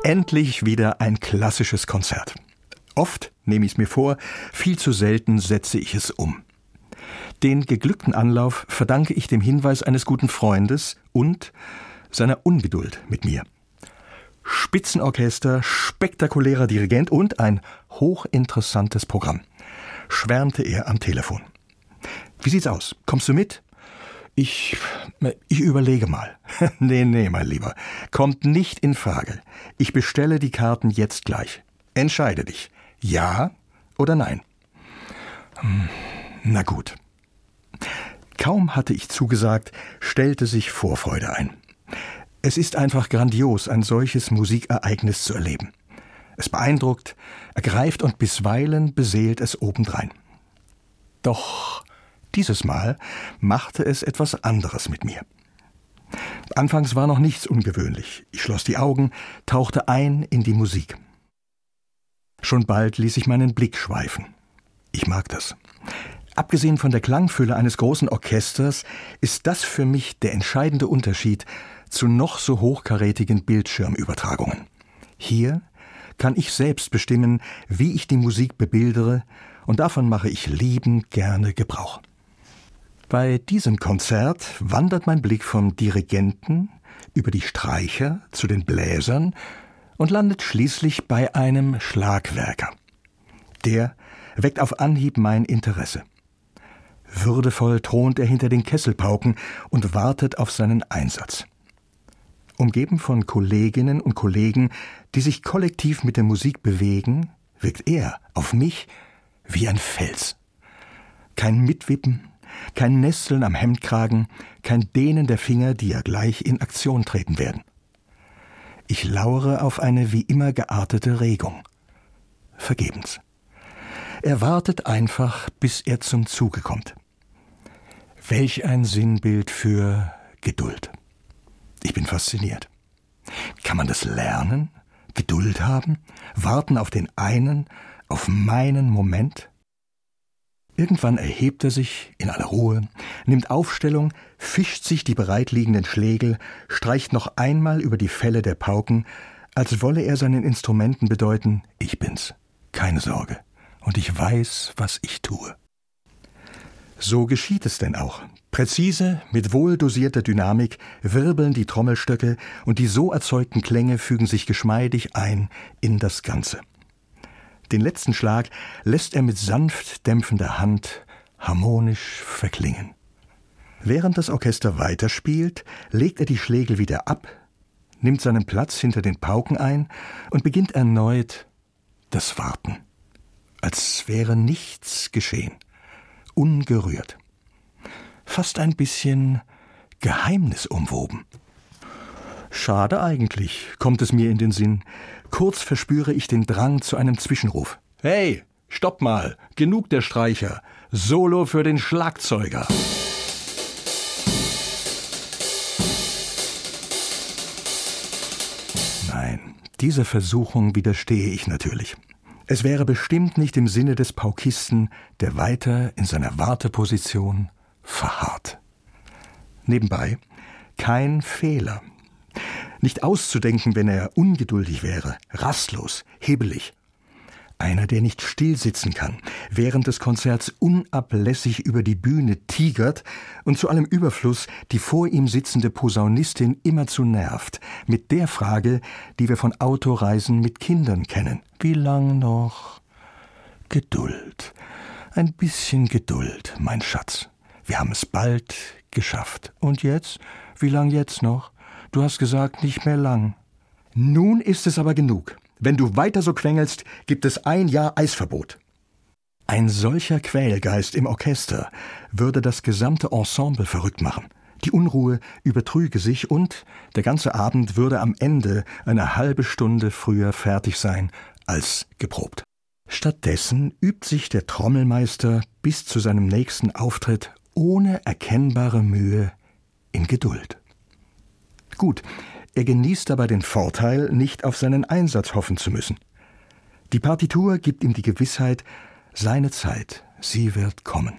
Endlich wieder ein klassisches Konzert. Oft nehme ich es mir vor, viel zu selten setze ich es um. Den geglückten Anlauf verdanke ich dem Hinweis eines guten Freundes und seiner Ungeduld mit mir. Spitzenorchester, spektakulärer Dirigent und ein hochinteressantes Programm, schwärmte er am Telefon. Wie sieht's aus? Kommst du mit? Ich überlege mal. Nee, mein Lieber. Kommt nicht in Frage. Ich bestelle die Karten jetzt gleich. Entscheide dich. Ja oder nein? Na gut. Kaum hatte ich zugesagt, stellte sich Vorfreude ein. Es ist einfach grandios, ein solches Musikereignis zu erleben. Es beeindruckt, ergreift und bisweilen beseelt es obendrein. Doch dieses Mal machte es etwas anderes mit mir. Anfangs war noch nichts ungewöhnlich. Ich schloss die Augen, tauchte ein in die Musik. Schon bald ließ ich meinen Blick schweifen. Ich mag das. Abgesehen von der Klangfülle eines großen Orchesters ist das für mich der entscheidende Unterschied zu noch so hochkarätigen Bildschirmübertragungen. Hier kann ich selbst bestimmen, wie ich die Musik bebildere, und davon mache ich liebend gerne Gebrauch. Bei diesem Konzert wandert mein Blick vom Dirigenten über die Streicher zu den Bläsern und landet schließlich bei einem Schlagwerker. Der weckt auf Anhieb mein Interesse. Würdevoll thront er hinter den Kesselpauken und wartet auf seinen Einsatz. Umgeben von Kolleginnen und Kollegen, die sich kollektiv mit der Musik bewegen, wirkt er auf mich wie ein Fels. Kein Mitwippen, kein Nesteln am Hemdkragen, kein Dehnen der Finger, die ja gleich in Aktion treten werden. Ich lauere auf eine wie immer geartete Regung. Vergebens. Er wartet einfach, bis er zum Zuge kommt. Welch ein Sinnbild für Geduld. Ich bin fasziniert. Kann man das lernen? Geduld haben? Warten auf den einen, auf meinen Moment? Irgendwann erhebt er sich in aller Ruhe, nimmt Aufstellung, fischt sich die bereitliegenden Schlägel, streicht noch einmal über die Felle der Pauken, als wolle er seinen Instrumenten bedeuten, ich bin's, keine Sorge, und ich weiß, was ich tue. So geschieht es denn auch. Präzise, mit wohl dosierter Dynamik wirbeln die Trommelstöcke und die so erzeugten Klänge fügen sich geschmeidig ein in das Ganze. Den letzten Schlag lässt er mit sanft dämpfender Hand harmonisch verklingen. Während das Orchester weiterspielt, legt er die Schlägel wieder ab, nimmt seinen Platz hinter den Pauken ein und beginnt erneut das Warten, als wäre nichts geschehen, ungerührt. Fast ein bisschen geheimnisumwoben. Schade eigentlich, kommt es mir in den Sinn. Kurz verspüre ich den Drang zu einem Zwischenruf. Hey, stopp mal, genug der Streicher. Solo für den Schlagzeuger. Nein, dieser Versuchung widerstehe ich natürlich. Es wäre bestimmt nicht im Sinne des Paukisten, der weiter in seiner Warteposition verharrt. Nebenbei, kein Fehler. Nicht auszudenken, wenn er ungeduldig wäre, rastlos, hibbelig. Einer, der nicht stillsitzen kann, während des Konzerts unablässig über die Bühne tigert und zu allem Überfluss die vor ihm sitzende Posaunistin immerzu nervt, mit der Frage, die wir von Autoreisen mit Kindern kennen. Wie lang noch? Geduld. Ein bisschen Geduld, mein Schatz. Wir haben es bald geschafft. Und jetzt? Wie lang jetzt noch? Du hast gesagt, nicht mehr lang. Nun ist es aber genug. Wenn du weiter so quengelst, gibt es 1 Jahr Eisverbot. Ein solcher Quälgeist im Orchester würde das gesamte Ensemble verrückt machen. Die Unruhe übertrüge sich und der ganze Abend würde am Ende eine halbe Stunde früher fertig sein als geprobt. Stattdessen übt sich der Trommelmeister bis zu seinem nächsten Auftritt ohne erkennbare Mühe in Geduld. Gut, er genießt dabei den Vorteil, nicht auf seinen Einsatz hoffen zu müssen. Die Partitur gibt ihm die Gewissheit, seine Zeit, sie wird kommen.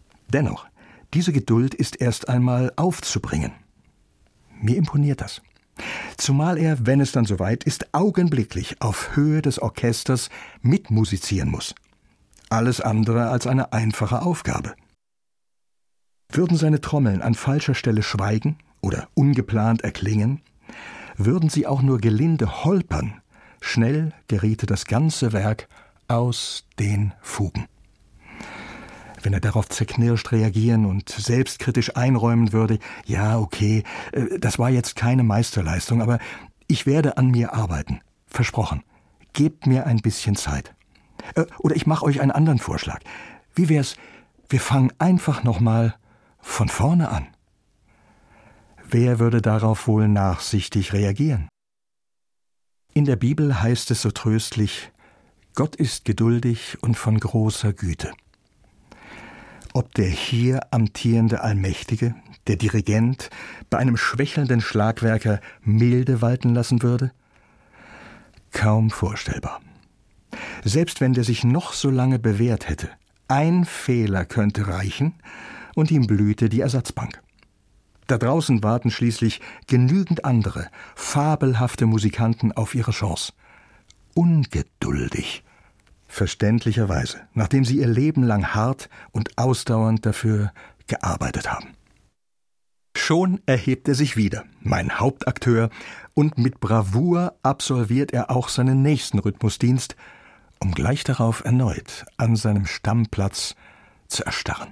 Dennoch, diese Geduld ist erst einmal aufzubringen. Mir imponiert das. Zumal er, wenn es dann soweit ist, augenblicklich auf Höhe des Orchesters mitmusizieren muss. Alles andere als eine einfache Aufgabe. Würden seine Trommeln an falscher Stelle schweigen oder ungeplant erklingen, würden sie auch nur gelinde holpern, schnell geriete das ganze Werk aus den Fugen. Wenn er darauf zerknirscht reagieren und selbstkritisch einräumen würde, ja, okay, das war jetzt keine Meisterleistung, aber ich werde an mir arbeiten. Versprochen. Gebt mir ein bisschen Zeit. Oder ich mache euch einen anderen Vorschlag. Wie wär's, wir fangen einfach nochmal von vorne an? Wer würde darauf wohl nachsichtig reagieren? In der Bibel heißt es so tröstlich, Gott ist geduldig und von großer Güte. Ob der hier amtierende Allmächtige, der Dirigent, bei einem schwächelnden Schlagwerker Milde walten lassen würde? Kaum vorstellbar. Selbst wenn der sich noch so lange bewährt hätte, ein Fehler könnte reichen und ihm blühte die Ersatzbank. Da draußen warten schließlich genügend andere, fabelhafte Musikanten auf ihre Chance. Ungeduldig. Verständlicherweise, nachdem sie ihr Leben lang hart und ausdauernd dafür gearbeitet haben. Schon erhebt er sich wieder, mein Hauptakteur, und mit Bravour absolviert er auch seinen nächsten Rhythmusdienst, um gleich darauf erneut an seinem Stammplatz zu erstarren.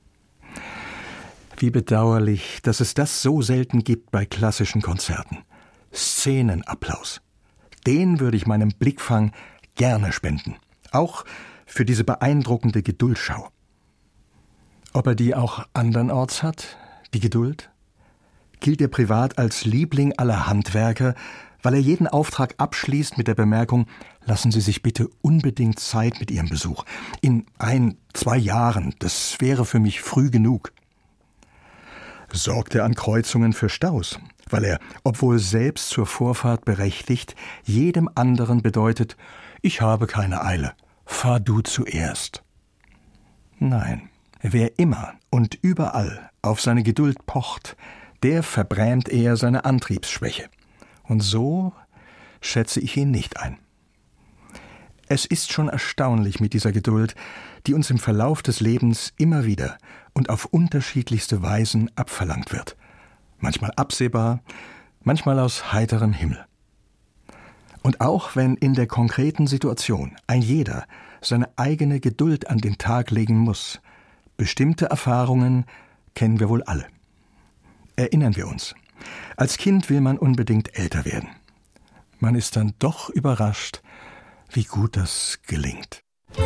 Wie bedauerlich, dass es das so selten gibt bei klassischen Konzerten. Szenenapplaus. Den würde ich meinem Blickfang gerne spenden. Auch für diese beeindruckende Geduldschau. Ob er die auch andernorts hat, die Geduld? Gilt er privat als Liebling aller Handwerker, weil er jeden Auftrag abschließt mit der Bemerkung, lassen Sie sich bitte unbedingt Zeit mit Ihrem Besuch. In 1-2 Jahren, das wäre für mich früh genug. Sorgt er an Kreuzungen für Staus, weil er, obwohl selbst zur Vorfahrt berechtigt, jedem anderen bedeutet, ich habe keine Eile, fahr du zuerst. Nein, wer immer und überall auf seine Geduld pocht, der verbrämt eher seine Antriebsschwäche. Und so schätze ich ihn nicht ein. Es ist schon erstaunlich mit dieser Geduld, die uns im Verlauf des Lebens immer wieder und auf unterschiedlichste Weisen abverlangt wird. Manchmal absehbar, manchmal aus heiterem Himmel. Und auch wenn in der konkreten Situation ein jeder seine eigene Geduld an den Tag legen muss, bestimmte Erfahrungen kennen wir wohl alle. Erinnern wir uns. Als Kind will man unbedingt älter werden. Man ist dann doch überrascht, wie gut das gelingt.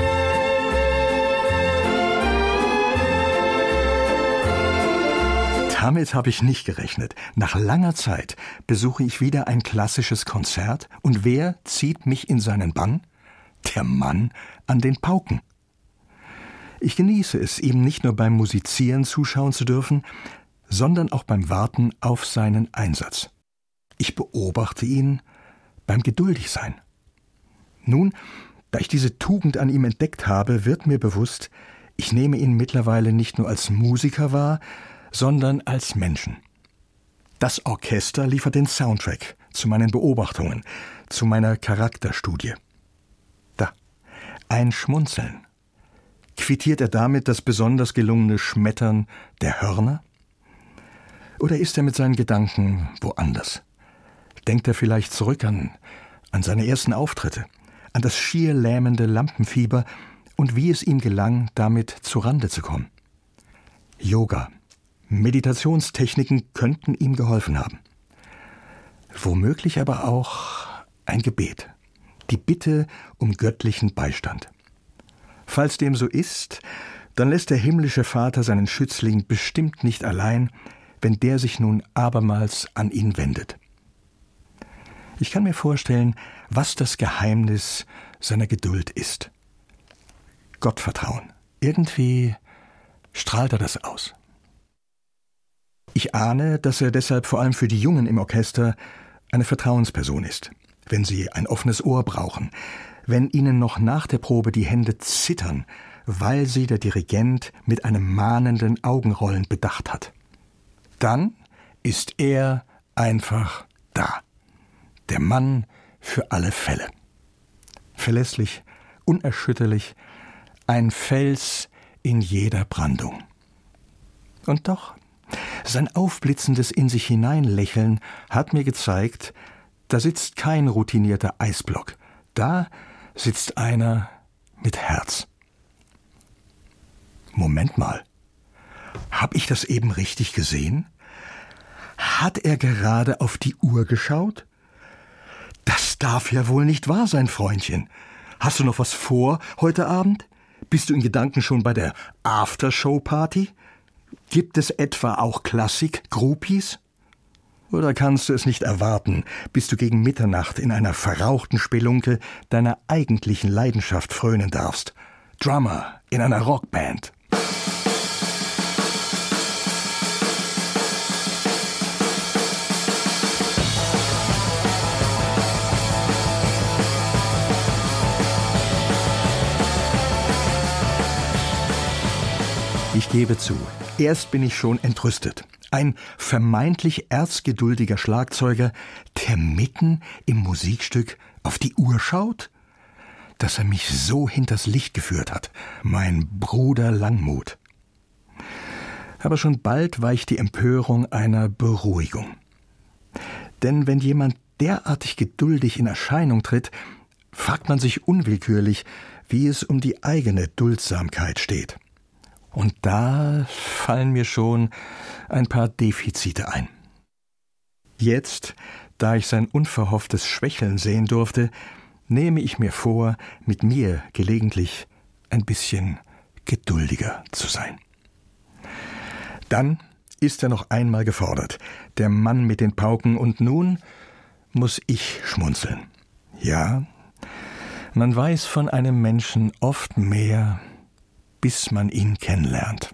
Damit habe ich nicht gerechnet. Nach langer Zeit besuche ich wieder ein klassisches Konzert und wer zieht mich in seinen Bann? Der Mann an den Pauken. Ich genieße es, ihm nicht nur beim Musizieren zuschauen zu dürfen, sondern auch beim Warten auf seinen Einsatz. Ich beobachte ihn beim Geduldigsein. Nun, da ich diese Tugend an ihm entdeckt habe, wird mir bewusst, ich nehme ihn mittlerweile nicht nur als Musiker wahr, sondern als Menschen. Das Orchester liefert den Soundtrack zu meinen Beobachtungen, zu meiner Charakterstudie. Da, ein Schmunzeln. Quittiert er damit das besonders gelungene Schmettern der Hörner? Oder ist er mit seinen Gedanken woanders? Denkt er vielleicht zurück an seine ersten Auftritte, an das schier lähmende Lampenfieber und wie es ihm gelang, damit zurande zu kommen? Yoga, Meditationstechniken könnten ihm geholfen haben. Womöglich aber auch ein Gebet, die Bitte um göttlichen Beistand. Falls dem so ist, dann lässt der himmlische Vater seinen Schützling bestimmt nicht allein, wenn der sich nun abermals an ihn wendet. Ich kann mir vorstellen, was das Geheimnis seiner Geduld ist. Gottvertrauen. Irgendwie strahlt er das aus. Ich ahne, dass er deshalb vor allem für die Jungen im Orchester eine Vertrauensperson ist. Wenn sie ein offenes Ohr brauchen, wenn ihnen noch nach der Probe die Hände zittern, weil sie der Dirigent mit einem mahnenden Augenrollen bedacht hat. Dann ist er einfach da. Der Mann für alle Fälle. Verlässlich, unerschütterlich, ein Fels in jeder Brandung. Und doch, sein aufblitzendes in sich hineinlächeln hat mir gezeigt, da sitzt kein routinierter Eisblock, da sitzt einer mit Herz. Moment mal, hab ich das eben richtig gesehen? Hat er gerade auf die Uhr geschaut? Das darf ja wohl nicht wahr sein, Freundchen. Hast du noch was vor heute Abend? Bist du in Gedanken schon bei der Aftershow-Party? Gibt es etwa auch Klassik-Groupies? Oder kannst du es nicht erwarten, bis du gegen Mitternacht in einer verrauchten Spelunke deiner eigentlichen Leidenschaft frönen darfst? Drummer in einer Rockband. Ich gebe zu, erst bin ich schon entrüstet. Ein vermeintlich erzgeduldiger Schlagzeuger, der mitten im Musikstück auf die Uhr schaut? Dass er mich so hinters Licht geführt hat, mein Bruder Langmuth. Aber schon bald weicht die Empörung einer Beruhigung. Denn wenn jemand derartig geduldig in Erscheinung tritt, fragt man sich unwillkürlich, wie es um die eigene Duldsamkeit steht. Und da fallen mir schon ein paar Defizite ein. Jetzt, da ich sein unverhofftes Schwächeln sehen durfte, nehme ich mir vor, mit mir gelegentlich ein bisschen geduldiger zu sein. Dann ist er noch einmal gefordert, der Mann mit den Pauken, und nun muss ich schmunzeln. Ja, man weiß von einem Menschen oft mehr, bis man ihn kennenlernt.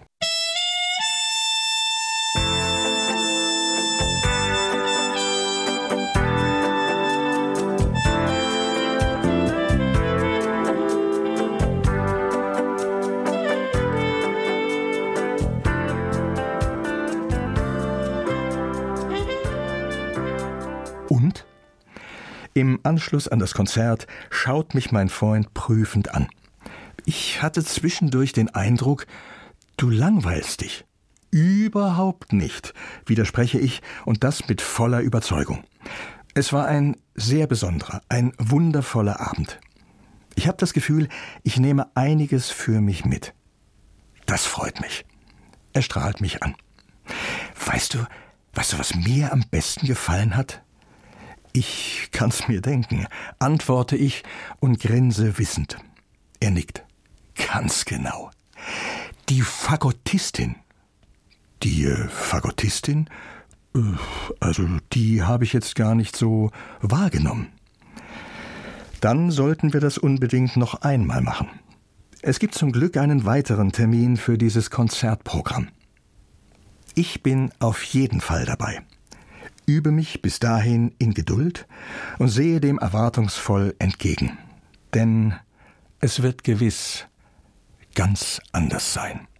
Und? Im Anschluss an das Konzert schaut mich mein Freund prüfend an. Ich hatte zwischendurch den Eindruck, du langweilst dich. Überhaupt nicht, widerspreche ich, und das mit voller Überzeugung. Es war ein sehr besonderer, ein wundervoller Abend. Ich habe das Gefühl, ich nehme einiges für mich mit. Das freut mich. Er strahlt mich an. Weißt du, was mir am besten gefallen hat? Ich kann's mir denken, antworte ich und grinse wissend. Er nickt. Ganz genau. Die Fagottistin. Die Fagottistin? Also die habe ich jetzt gar nicht so wahrgenommen. Dann sollten wir das unbedingt noch einmal machen. Es gibt zum Glück einen weiteren Termin für dieses Konzertprogramm. Ich bin auf jeden Fall dabei. Übe mich bis dahin in Geduld und sehe dem erwartungsvoll entgegen. Denn es wird gewiss ganz anders sein.